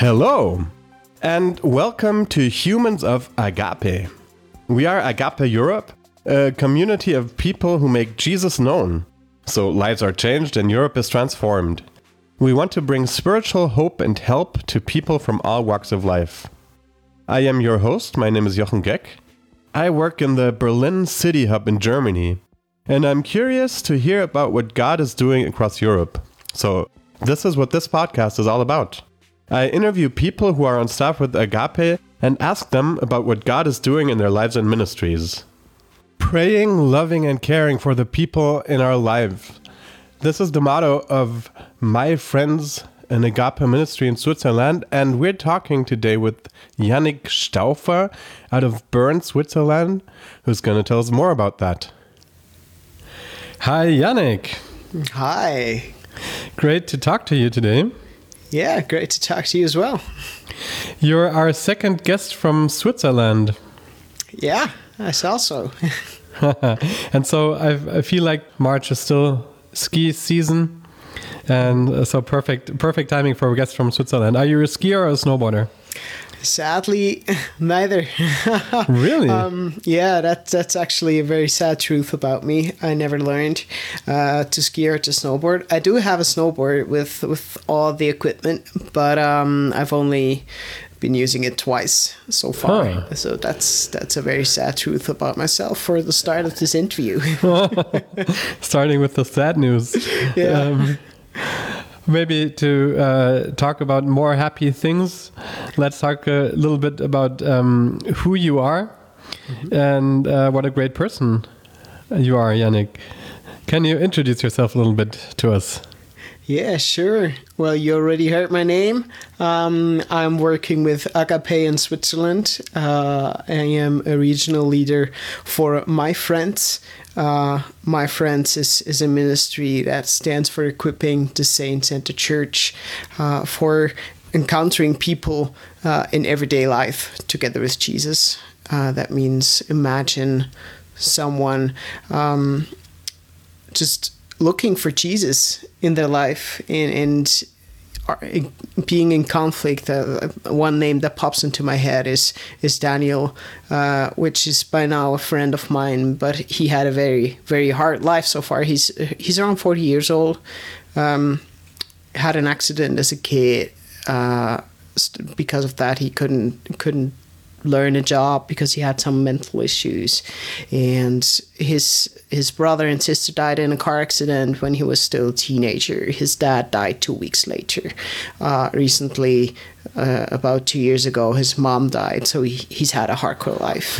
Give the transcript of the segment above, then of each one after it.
Hello, and welcome to Humans of Agape. We are Agape Europe, a community of people who make Jesus known. So lives are changed and Europe is transformed. We want to bring spiritual hope and help to people from all walks of life. I am your host, my name is Jochen Geck. I work in the Berlin City Hub in Germany, and I'm curious to hear about what God is doing across Europe. So this is what this podcast is all about. I interview people who are on staff with Agape and ask them about what God is doing in their lives and ministries. Praying, loving, and caring for the people in our lives. This is the motto of my friends in Agape Ministry in Switzerland, and we're talking today with Yannick Stauffer out of Bern, Switzerland, who's going to tell us more about that. Hi, Yannick. Hi. Great to talk to you today. Yeah, great to talk to you as well. You're our second guest from Switzerland. Yeah, I saw so. And so I feel like March is still ski season, and so perfect timing for a guest from Switzerland. Are you a skier or a snowboarder? Sadly, neither. Really? Yeah, that's actually a very sad truth about me. I never learned to ski or to snowboard. I do have a snowboard with all the equipment, but I've only been using it twice so far. Huh. So that's a very sad truth about myself for the start of this interview. Starting with the sad news. Yeah. Maybe to talk about more happy things, let's talk a little bit about who you are and what a great person you are, Yannick. Can you introduce yourself a little bit to us? Yeah, sure. Well, you already heard my name. I'm working with Agape in Switzerland. I am a regional leader for My Friends. My Friends is a ministry that stands for equipping the saints and the church for encountering people in everyday life together with Jesus. That means imagine someone just looking for Jesus in their life and being in conflict. One name that pops into my head is Daniel, which is by now a friend of mine, but he had a very, very hard life so far. He's around 40 years old, had an accident as a kid. Because of that, he couldn't learn a job because he had some mental issues, and his brother and sister died in a car accident when he was still a teenager. His dad died 2 weeks later. Recently, about 2 years ago, his mom died, so he's had a hardcore life.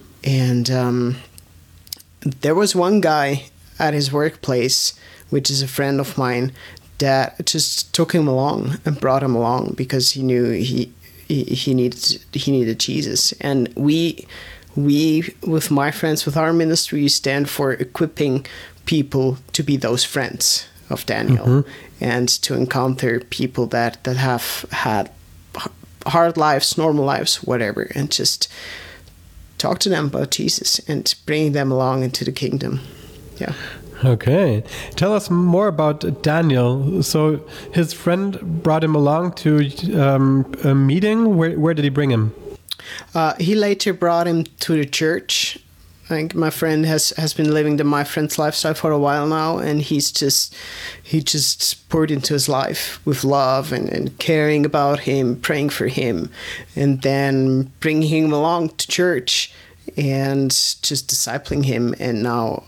And there was one guy at his workplace, which is a friend of mine, that just took him along and brought him along because he knew he needed Jesus. And we with My Friends, with our ministry, stand for equipping people to be those friends of Daniel, and to encounter people that have had hard lives, normal lives, whatever, and just talk to them about Jesus and bring them along into the kingdom. Yeah. Okay. Tell us more about Daniel. So his friend brought him along to a meeting. Where did he bring him? He later brought him to the church. I think my friend has been living the My Friends lifestyle for a while now, and he just poured into his life with love and caring about him, praying for him, and then bringing him along to church and just discipling him. And now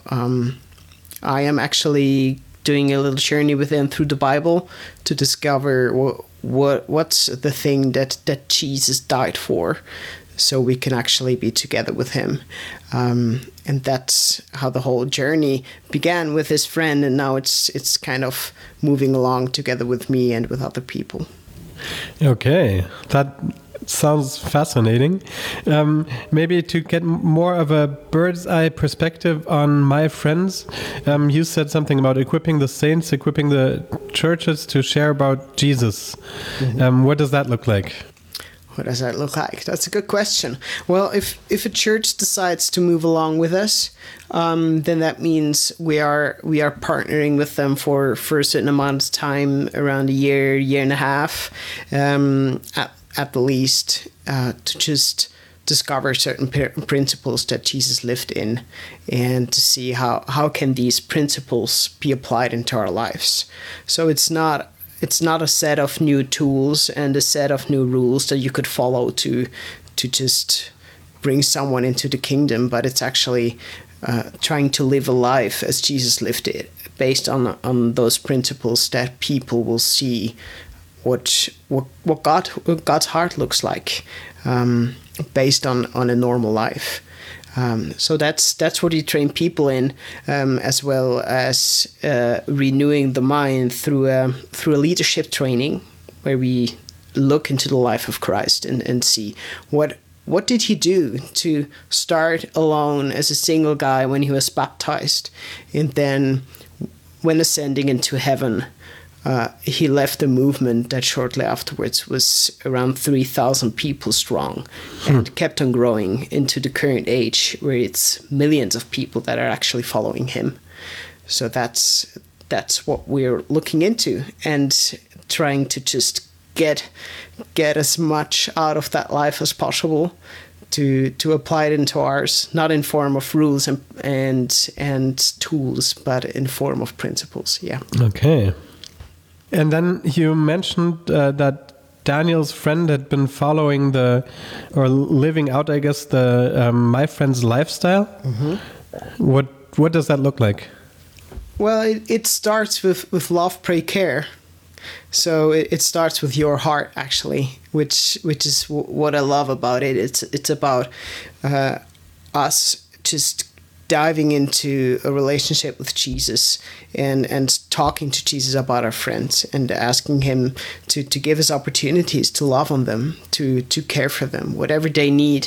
I am actually doing a little journey with him through the Bible to discover what's the thing that Jesus died for, so we can actually be together with him. And that's how the whole journey began with his friend, and now it's kind of moving along together with me and with other people. Okay, that sounds fascinating. Maybe to get more of a bird's eye perspective on My Friends, you said something about equipping the saints, equipping the churches to share about Jesus. What does that look like? What does that look like? That's a good question. Well, if a church decides to move along with us, then that means we are partnering with them for a certain amount of time, around a year and a half, at the least, to just discover certain principles that Jesus lived in, and to see how can these principles be applied into our lives. So it's not a set of new tools and a set of new rules that you could follow to just bring someone into the kingdom, but it's actually trying to live a life as Jesus lived it, based on those principles, that people will see what God's heart looks like, based on a normal life. So that's what you train people in, as well as renewing the mind through a leadership training, where we look into the life of Christ and see what did he do to start alone as a single guy when he was baptized, and then when ascending into heaven, he left a movement that shortly afterwards was around 3,000 people strong, and kept on growing into the current age where it's millions of people that are actually following him. So that's what we're looking into, and trying to just get as much out of that life as possible to apply it into ours, not in form of rules and tools, but in form of principles. Yeah. Okay. And then you mentioned that Daniel's friend had been following or living out, I guess, the My Friend's lifestyle. Mm-hmm. What does that look like? Well, it starts with love, pray, care. So it starts with your heart, actually, which is what I love about it. It's about us just diving into a relationship with Jesus and talking to Jesus about our friends, and asking him to give us opportunities to love on them, to care for them, whatever they need.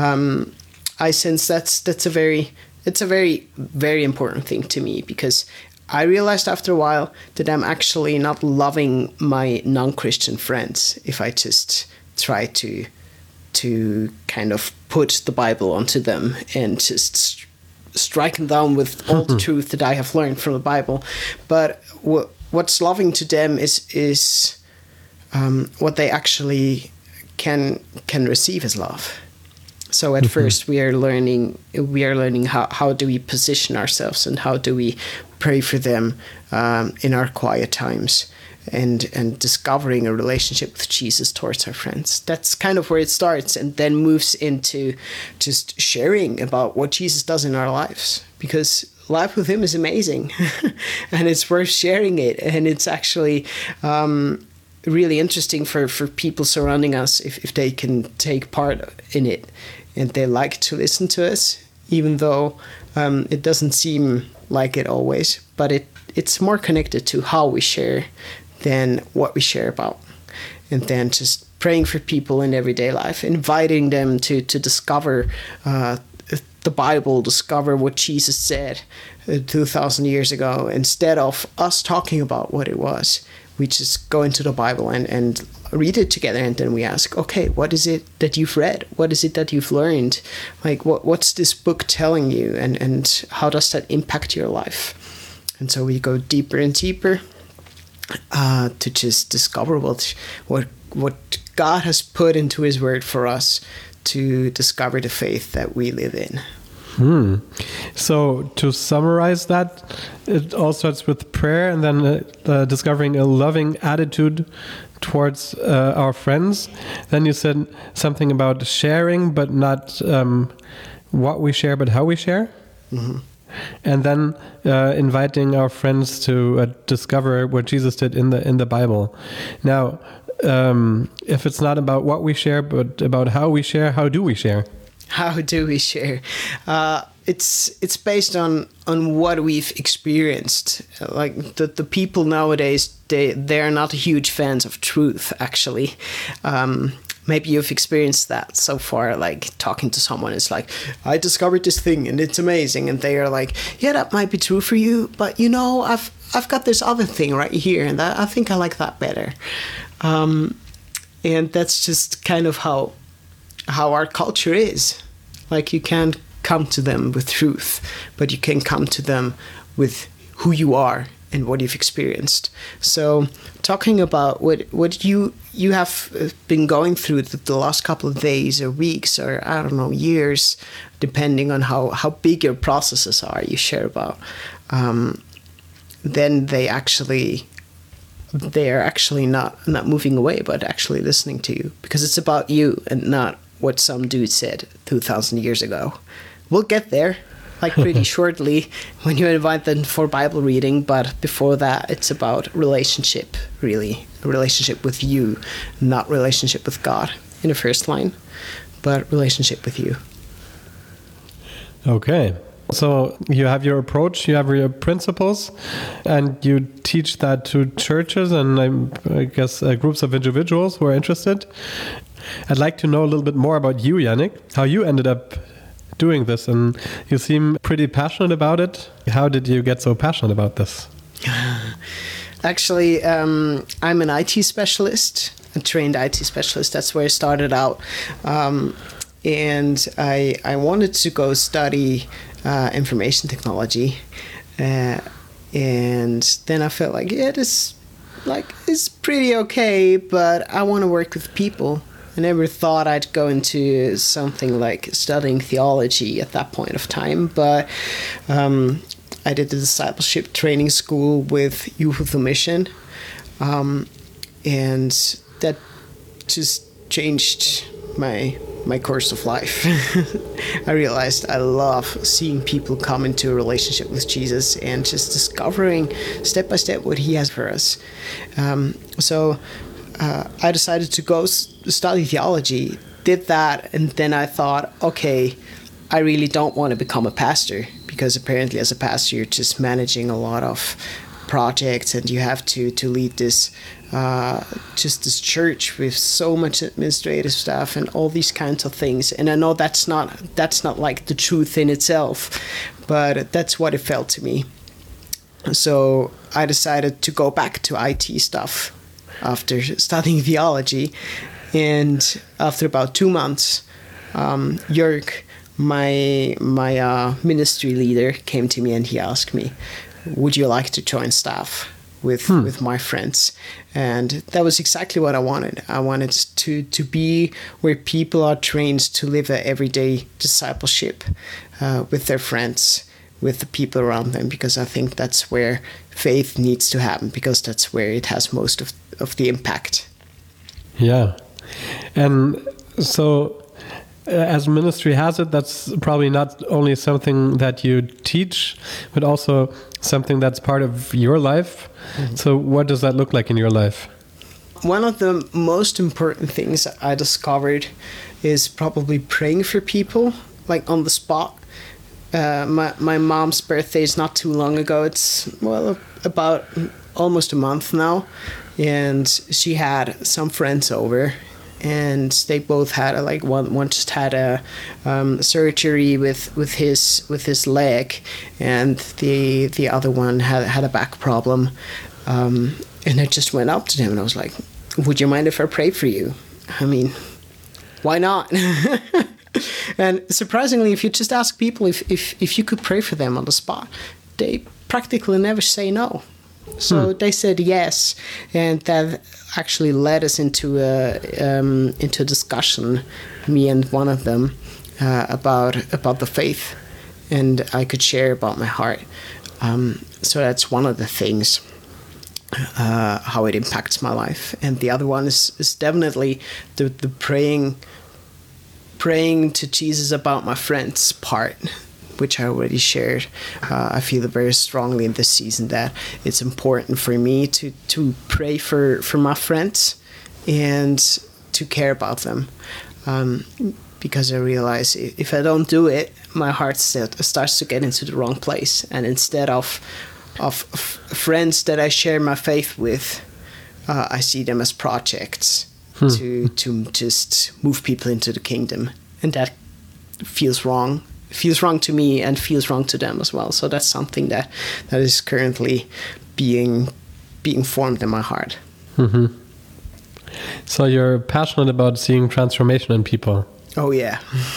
I sense that's a very very important thing to me, because I realized after a while that I'm actually not loving my non-Christian friends if I just try to kind of put the Bible onto them and just strike them down with all the truth that I have learned from the Bible. But what's loving to them is what they actually can receive as love. So at first we are learning how do we position ourselves, and how do we pray for them in our quiet times, and discovering a relationship with Jesus towards our friends. That's kind of where it starts, and then moves into just sharing about what Jesus does in our lives, because life with him is amazing and it's worth sharing it. And it's actually really interesting for people surrounding us if they can take part in it, and they like to listen to us, even though it doesn't seem like it always, but it's more connected to how we share than what we share about. And then just praying for people in everyday life, inviting them to discover the Bible, discover what Jesus said 2,000 years ago. Instead of us talking about what it was, we just go into the Bible and read it together, and then we ask, okay, what is it that you've read? What is it that you've learned? Like, what's this book telling you, and how does that impact your life? And so we go deeper and deeper to just discover what God has put into his word for us to discover the faith that we live in. So to summarize that, it all starts with prayer, and then discovering a loving attitude towards our friends. Then you said something about sharing, but not what we share, but how we share. Mm-hmm. And then inviting our friends to discover what Jesus did in the Bible. Now, if it's not about what we share, but about how we share, how do we share? How do we share? It's based on what we've experienced. Like the people nowadays, they are not huge fans of truth, actually. Maybe you've experienced that so far, like talking to someone, it's like, I discovered this thing and it's amazing. And they are like, yeah, that might be true for you, but you know, I've got this other thing right here, and I think I like that better. And that's just kind of how our culture is. Like, you can't come to them with truth, but you can come to them with who you are and what you've experienced. So talking about what you have been going through the last couple of days or weeks or, I don't know, years, depending on how big your processes are you share about, then they are actually not moving away, but actually listening to you, because it's about you and not what some dude said 2,000 years ago. We'll get there, like, pretty shortly when you invite them for Bible reading, but before that, it's about relationship, really. A relationship with you, not relationship with God in the first line, but relationship with you. Okay. So you have your approach, you have your principles, and you teach that to churches and I guess groups of individuals who are interested. I'd like to know a little bit more about you, Yannick, how you ended up doing this, and you seem pretty passionate about it. How did you get so passionate about this? Actually, I'm an IT specialist, a trained IT specialist. That's where I started out. And I wanted to go study information technology. And then I felt like, it's pretty okay, but I want to work with people. I never thought I'd go into something like studying theology at that point of time, but I did the discipleship training school with Youth with a Mission, and that just changed my course of life. I realized I love seeing people come into a relationship with Jesus and just discovering step by step what he has for us. So I decided to go study theology, did that, and then I thought, okay, I really don't want to become a pastor, because apparently as a pastor you're just managing a lot of projects and you have to lead this church with so much administrative stuff and all these kinds of things. And I know that's not like the truth in itself, but that's what it felt to me. So I decided to go back to IT stuff after studying theology, and after about 2 months, Jörg, my ministry leader, came to me and he asked me, would you like to join staff with my friends? And that was exactly what I wanted. I wanted to be where people are trained to live an everyday discipleship with their friends, with the people around them, because I think that's where faith needs to happen, because that's where it has most of the impact. Yeah. And so as ministry has it, that's probably not only something that you teach, but also something that's part of your life. Mm-hmm. So what does that look like in your life? One of the most important things I discovered is probably praying for people, like on the spot. My mom's birthday is not too long ago. It's, about almost a month now. And she had some friends over, and they both had one just had a surgery with his leg, and the other one had a back problem. And I just went up to him and I was like, would you mind if I pray for you? I mean, why not? And surprisingly, if you just ask people if you could pray for them on the spot, they practically never say no. So they said yes, and that actually led us into a discussion, me and one of them, about the faith, and I could share about my heart. So that's one of the things, how it impacts my life. And the other one is definitely the praying to Jesus about my friends part, which I already shared. I feel very strongly in this season that it's important for me to pray for my friends and to care about them, because I realize if I don't do it, my heart starts to get into the wrong place. And instead of friends that I share my faith with, I see them as projects to just move people into the kingdom, and that feels wrong. It feels wrong to me and feels wrong to them as well. So that's something that is currently being formed in my heart. Mm-hmm. So you're passionate about seeing transformation in people. Oh yeah.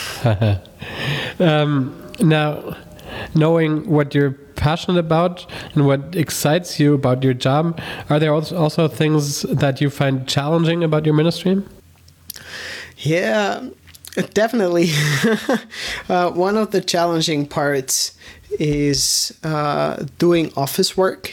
Now, knowing what you're passionate about and what excites you about your job, are there also things that you find challenging about your ministry? Yeah, definitely. One of the challenging parts is doing office work.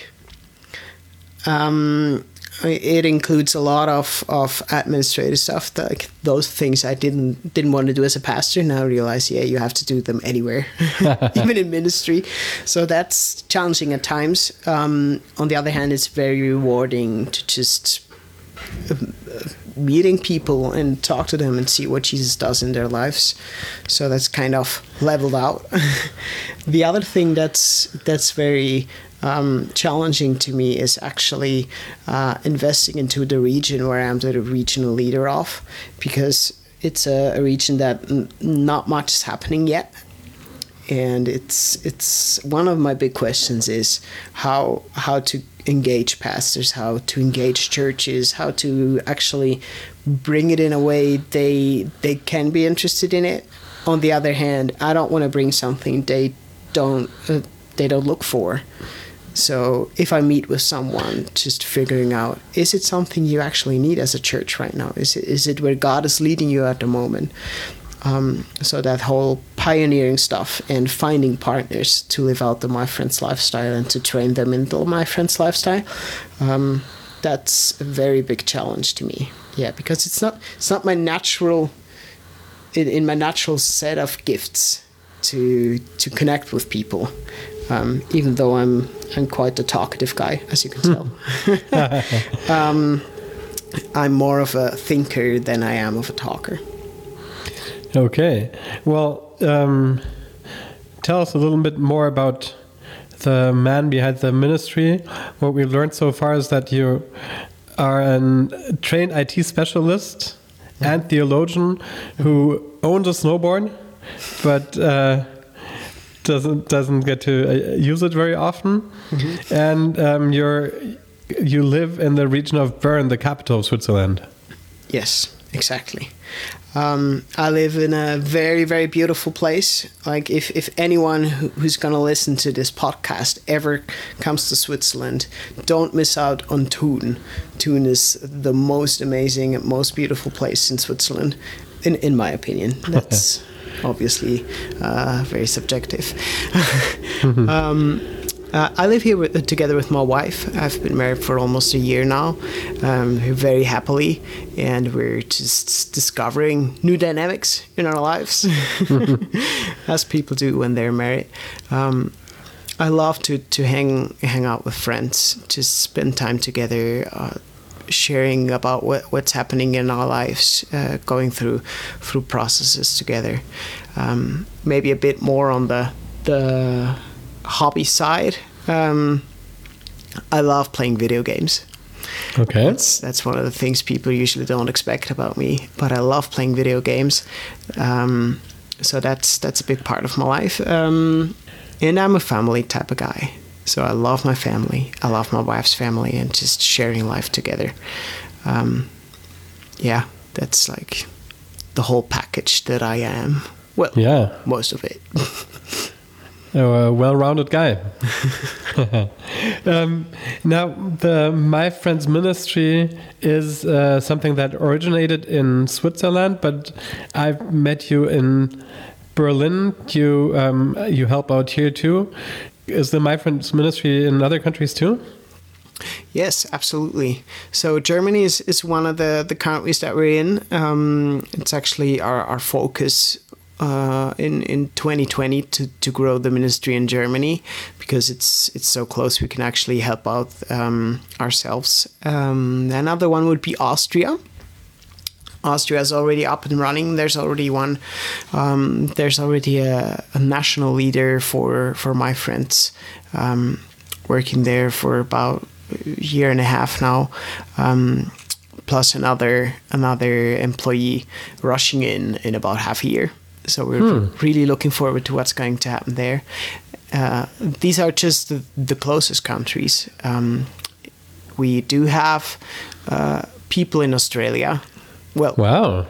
It includes a lot of administrative stuff, like those things I didn't want to do as a pastor. Now I realize, yeah, you have to do them anywhere, even in ministry. So that's challenging at times. On the other hand, it's very rewarding to just meeting people and talk to them and see what Jesus does in their lives. So that's kind of leveled out. The other thing that's very challenging to me is actually investing into the region where I'm the regional leader of, because it's a region that not much is happening yet. And it's one of my big questions is how to engage pastors, how to engage churches, how to actually bring it in a way they can be interested in it. On the other hand, I don't want to bring something they don't look for. So if I meet with someone, just figuring out, is it something you actually need as a church right now? Is it where God is leading you at the moment? So that whole pioneering stuff and finding partners to live out the My Friends lifestyle and to train them in the My Friends lifestyle, that's a very big challenge to me. Yeah, because it's not my natural, in my natural set of gifts to connect with people. Even though I'm quite a talkative guy, as you can tell. I'm more of a thinker than I am of a talker. Okay. Well, tell us a little bit more about the man behind the ministry. What we learned so far is that you are a trained IT specialist and theologian who owns a snowboard, but doesn't get to use it very often. Mm-hmm. And you live in the region of Bern, the capital of Switzerland. Yes, exactly. I live in a very, very beautiful place. Like if anyone who's going to listen to this podcast ever comes to Switzerland, don't miss out on Thun. Thun is the most amazing and most beautiful place in Switzerland, in my opinion. That's obviously very subjective. I live here together with my wife. I've been married for almost a year now, very happily, and we're just discovering new dynamics in our lives, as people do when they're married. I love to hang out with friends, to spend time together, sharing about what's happening in our lives, going through processes together. Maybe a bit more on the hobby side. I love playing video games. Okay. That's one of the things people usually don't expect about me, but I love playing video games. So that's a big part of my life. And I'm a family type of guy. So I love my family. I love my wife's family and just sharing life together. Yeah, that's like the whole package that I am. Well, yeah, most of it. A well-rounded guy. Now, the My Friends ministry is something that originated in Switzerland, but I've met you in Berlin. You help out here too. Is the My Friends ministry in other countries too? Yes, absolutely. So Germany is one of the countries that we're in. It's actually our focus in 2020 to grow the ministry in Germany, because it's so close. We can actually help out ourselves. Another one would be Austria. Austria is already up and running. There's already one. There's already a national leader for My Friends, working there for about a year and a half now. Plus another employee rushing in about half a year. So we're really looking forward to what's going to happen there. These are just the closest countries. We do have people in Australia. Well, Wow.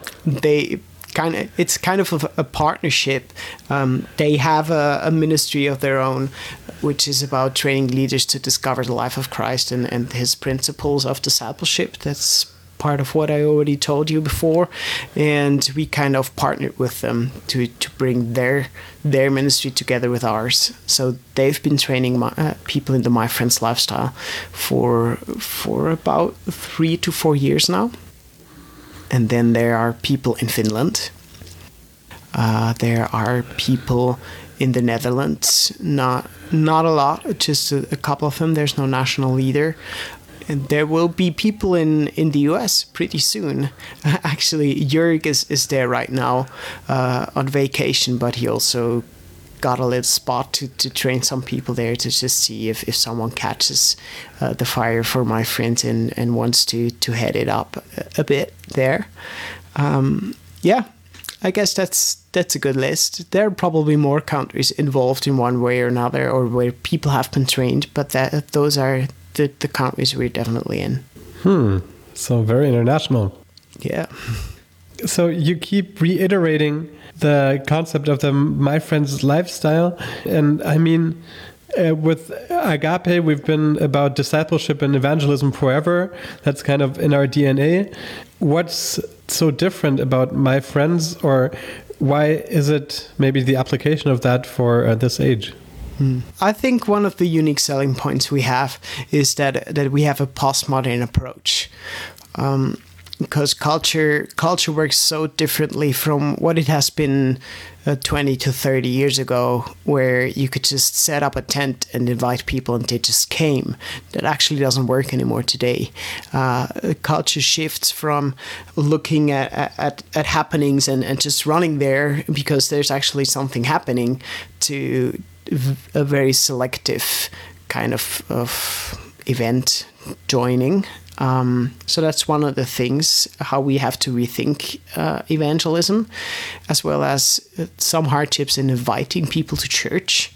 It's kind of a partnership. They have a ministry of their own, which is about training leaders to discover the life of Christ and his principles of discipleship. That's part of what I already told you before. And we kind of partnered with them to bring their ministry together with ours. So they've been training people in the My Friends lifestyle for about 3 to 4 years now. And then there are people in Finland. There are people in the Netherlands. Not a lot, just a couple of them. There's no national leader. And there will be people in the US pretty soon. Actually, Jörg is there right now on vacation, but he also got a little spot to train some people there to just see if someone catches the fire for My Friends and wants to head it up a bit there. Yeah, I guess that's a good list. There are probably more countries involved in one way or another, or where people have been trained, but those are the countries we're definitely in. So very international. Yeah. So you keep reiterating the concept of the My Friends lifestyle. And I mean, with Agape, we've been about discipleship and evangelism forever. That's kind of in our DNA. What's so different about My Friends, or why is it maybe the application of that for this age? I think one of the unique selling points we have is that we have a postmodern approach. Because culture works so differently from what it has been 20 to 30 years ago, where you could just set up a tent and invite people and they just came. That actually doesn't work anymore today. Culture shifts from looking at happenings and just running there because there's actually something happening to a very selective kind of event joining. So that's one of the things, how we have to rethink evangelism, as well as some hardships in inviting people to church.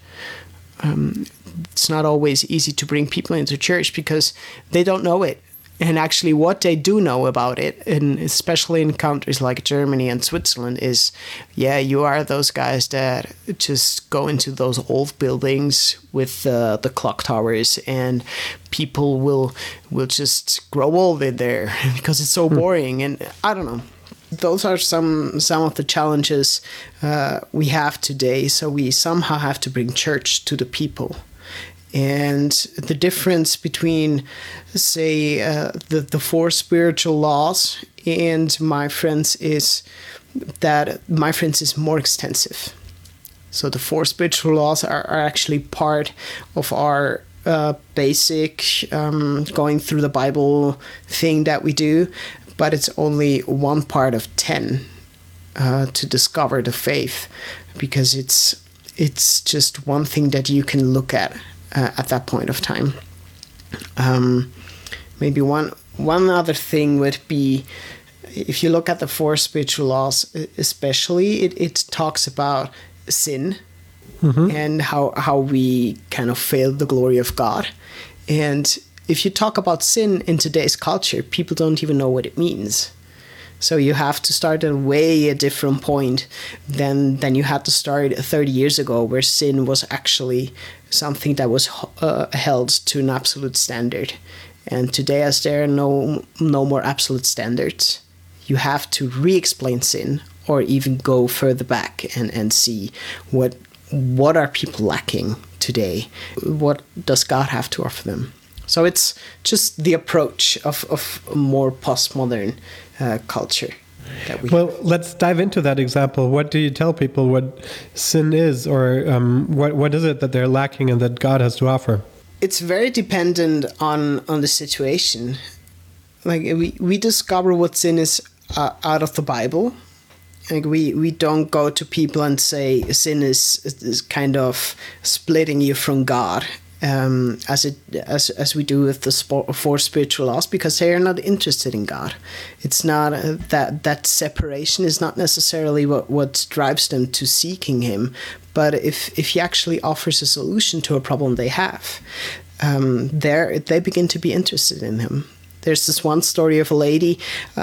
It's not always easy to bring people into church because they don't know it. And actually what they do know about it, and especially in countries like Germany and Switzerland, is, yeah, you are those guys that just go into those old buildings with the clock towers, and people will just grow old in there because it's so boring. And I don't know. Those are some of the challenges we have today. So we somehow have to bring church to the people. And the difference between, say, the 4 spiritual laws and My Friends is that My Friends is more extensive. So the 4 spiritual laws are actually part of our basic going through the Bible thing that we do, but it's only one part of 10 to discover the faith, because it's just one thing that you can look at that point of time. Maybe one other thing would be, if you look at the 4 spiritual laws, especially, it talks about sin and how we kind of fail the glory of God. And if you talk about sin in today's culture, people don't even know what it means. So you have to start at a different point than you had to start 30 years ago, where sin was actually something that was held to an absolute standard. And today, as there are no more absolute standards, you have to re-explain sin, or even go further back and see what are people lacking today? What does God have to offer them? So it's just the approach of a more postmodern culture. Well, let's dive into that example. What do you tell people what sin is, or what is it that they're lacking and that God has to offer? It's very dependent on the situation. Like we discover what sin is out of the Bible. Like we don't go to people and say sin is kind of splitting you from God. As we do with the 4 spiritual laws, because they are not interested in God. It's not that separation is not necessarily what drives them to seeking Him, but if He actually offers a solution to a problem they have, they begin to be interested in Him. there's this one story of a lady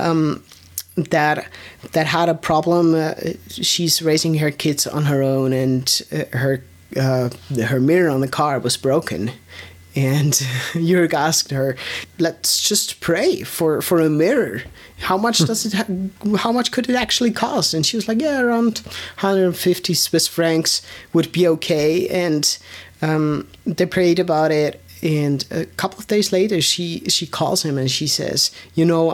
that had a problem. She's raising her kids on her own, and her mirror on the car was broken. And Jörg asked her, "Let's just pray for a mirror. How much does it? How much could it actually cost?" And she was like, "Yeah, around 150 Swiss francs would be okay." And they prayed about it. And a couple of days later, she calls him and she says, "You know,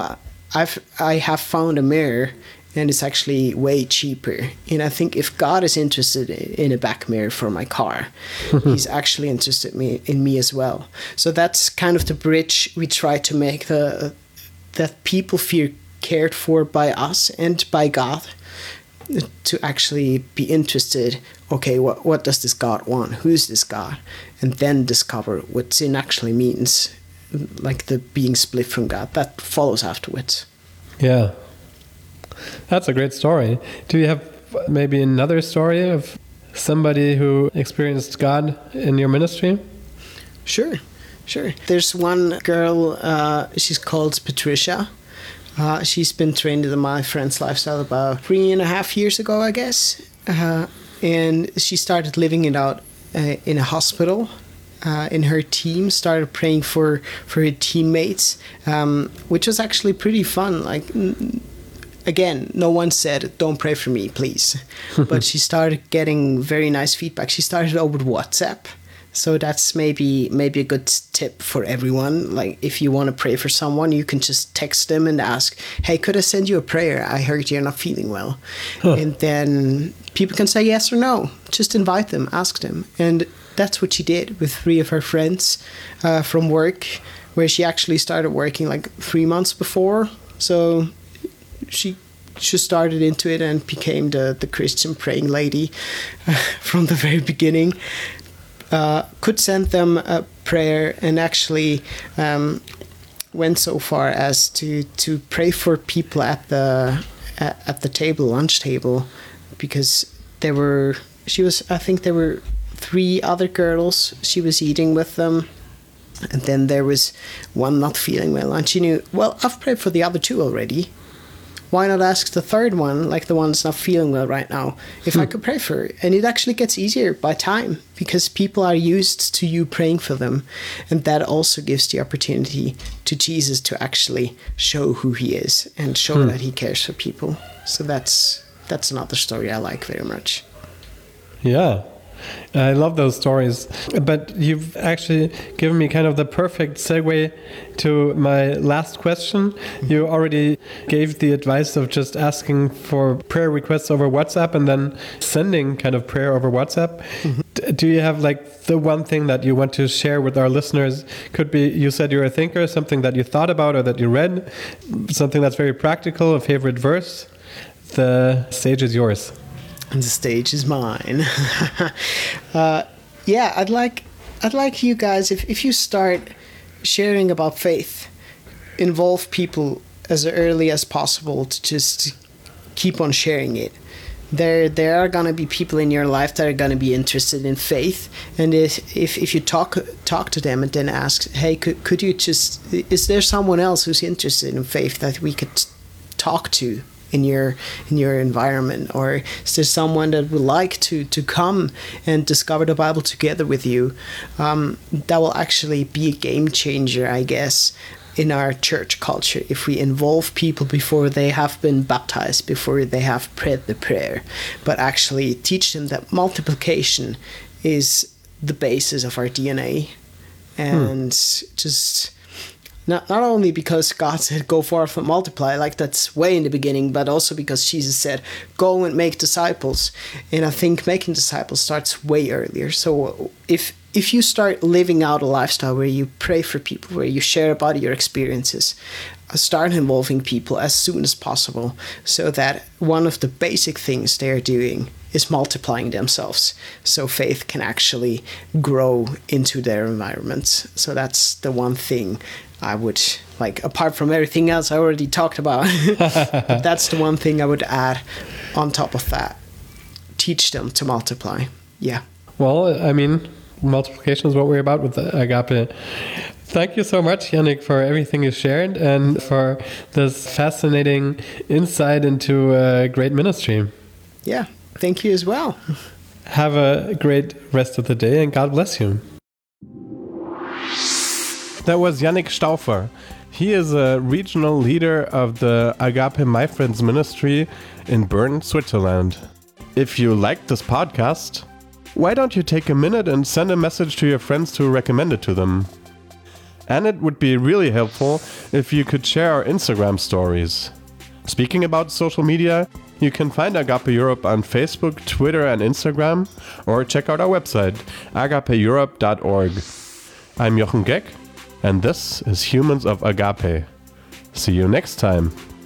I have found a mirror, and it's actually way cheaper. And I think if God is interested in a back mirror for my car, he's actually interested in me as well." So that's kind of the bridge we try to make, that people feel cared for by us and by God, to actually be interested. Okay, what does this God want? Who's this God? And then discover what sin actually means, like the being split from God. That follows afterwards. Yeah. That's a great story. Do you have maybe another story of somebody who experienced God in your ministry? Sure. There's one girl, she's called Patricia. She's been trained in my Friends Lifestyle about 3.5 years ago, I guess. And she started living it out in a hospital. In her team, started praying for her teammates, which was actually pretty fun. Like, again, no one said, "Don't pray for me, please." But she started getting very nice feedback. She started over WhatsApp. So that's maybe a good tip for everyone. Like, if you want to pray for someone, you can just text them and ask, "Hey, could I send you a prayer? I heard you're not feeling well." And then people can say yes or no. Just invite them, ask them. And that's what she did with 3 of her friends from work, where she actually started working like 3 months before. So she started into it and became the Christian praying lady from the very beginning. Could send them a prayer, and actually went so far as to pray for people at the table, lunch table, because I think there were 3 other girls. She was eating with them, and then there was one not feeling well, and she knew, well, I've prayed for the other 2 already. Why not ask the 3rd one, like the one that's not feeling well right now, if I could pray for her? And it actually gets easier by time, because people are used to you praying for them. And that also gives the opportunity to Jesus to actually show who he is and show that he cares for people. So that's another story I like very much. Yeah. I love those stories, but you've actually given me kind of the perfect segue to my last question. You already gave the advice of just asking for prayer requests over WhatsApp and then sending kind of prayer over WhatsApp. Do you have like the one thing that you want to share with our listeners? Could be, you said you're a thinker, something that you thought about or that you read, something that's very practical, a favorite verse. The stage is yours. And the stage is mine. Yeah, I'd like you guys, if you start sharing about faith, involve people as early as possible to just keep on sharing it. There are gonna be people in your life that are gonna be interested in faith, and if you talk to them and then ask, "Hey, could you just? Is there someone else who's interested in faith that we could talk to in your environment, or is there someone that would like to come and discover the Bible together with you?" That will actually be a game changer, I guess, in our church culture, if we involve people before they have been baptized, before they have prayed the prayer, but actually teach them that multiplication is the basis of our DNA. And just not only because God said, "Go forth and multiply," like that's way in the beginning, but also because Jesus said, "Go and make disciples." And I think making disciples starts way earlier. So if you start living out a lifestyle where you pray for people, where you share about your experiences, start involving people as soon as possible, so that one of the basic things they're doing is multiplying themselves, so faith can actually grow into their environments. So that's the one thing I would, like, apart from everything else I already talked about, that's the one thing I would add on top of that. Teach them to multiply. Yeah. Well, I mean, multiplication is what we're about with Agape. Thank you so much, Yannick, for everything you shared and for this fascinating insight into a great ministry. Yeah, thank you as well. Have a great rest of the day and God bless you. That was Yannick Stauffer. He is a regional leader of the Agape My Friends ministry in Bern, Switzerland. If you liked this podcast, why don't you take a minute and send a message to your friends to recommend it to them? And it would be really helpful if you could share our Instagram stories. Speaking about social media, you can find Agape Europe on Facebook, Twitter, and Instagram, or check out our website, agapeeurope.org. I'm Jochen Geck, and this is Humans of Agape. See you next time.